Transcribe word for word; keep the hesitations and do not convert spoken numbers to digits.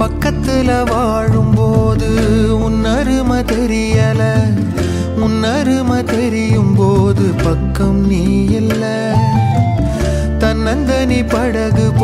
பக்கத்துல வாழும்போது உன் அருமை தெரியல, உன் அருமை தெரியும் போது பக்கம் நீ இல்ல. தன்னந்தனி படகு